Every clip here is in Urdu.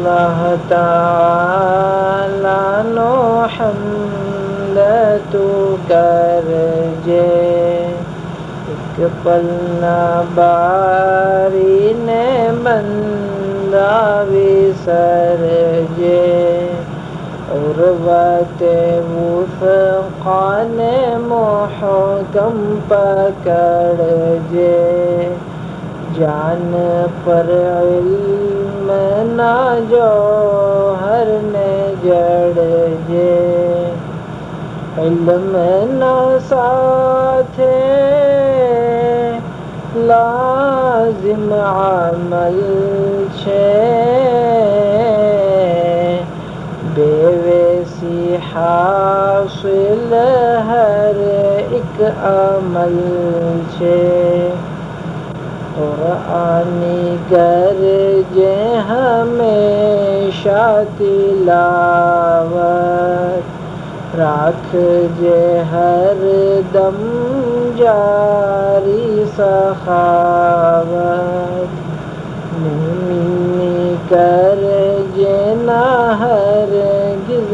اللہ تعالی نو حمد تو کر جے ایک پل نہ باری نے بندہ وسر جے عروت وثقا نے محکم پکڑ جے جان پر علم نہ جوہر نے جڑ جے علم نہ ساتھ لازم عمل چھے بے ویسی حاصل ہر ایک عمل چھے قرآنی گرجے ہمیشہ تلاوت راکھ جے ہر دم جاری سخاوت مومنی کر جے نہ ہرگز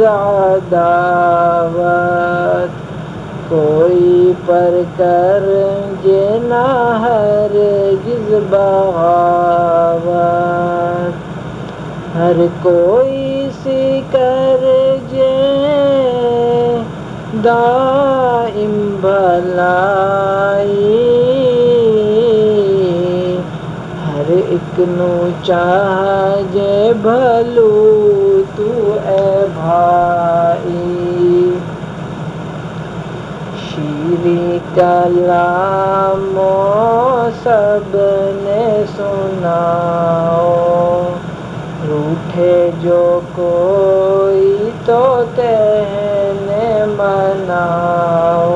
عداوت کوئی پر کر جے نہ ہرگز بغاوت ہر کوئی سی کر جے دائم بھلائی ہر ایک نو چاہ جے بھلو تو اے بھائی شیریں کلاموں سب نے سناؤ روٹھے جو کوئی تو تہنے مناؤ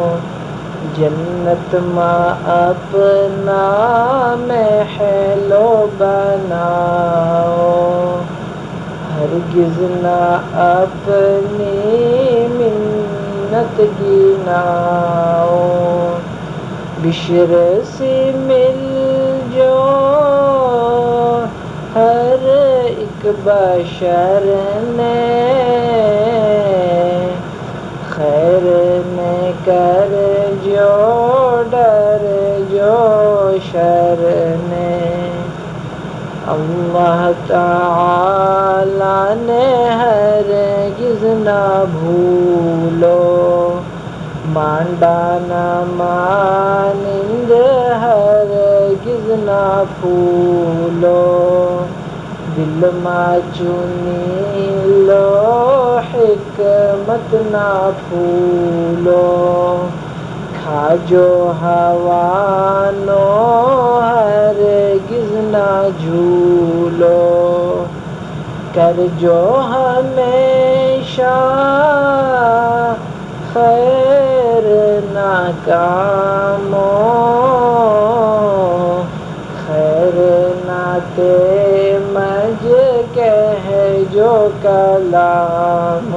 جنت ماں اپنا محلو بناؤ ہرگز نہ اپنی منت گناؤ بشر سے مل جو ہر ایک بشر نے خیر نے کر جو ڈر جو شر نے اللہ تعالی نے ہرگز نہ بھولو مانڈا نہ مانند ہرگز نہ پھولو دل ما چنی لو حکمت نہ پھولو کھا جو ہوانو ہرگز نہ جھولو کر جو ہمیشہ خیر نہ کامو خیر نہ مجھ کہہ جو کلام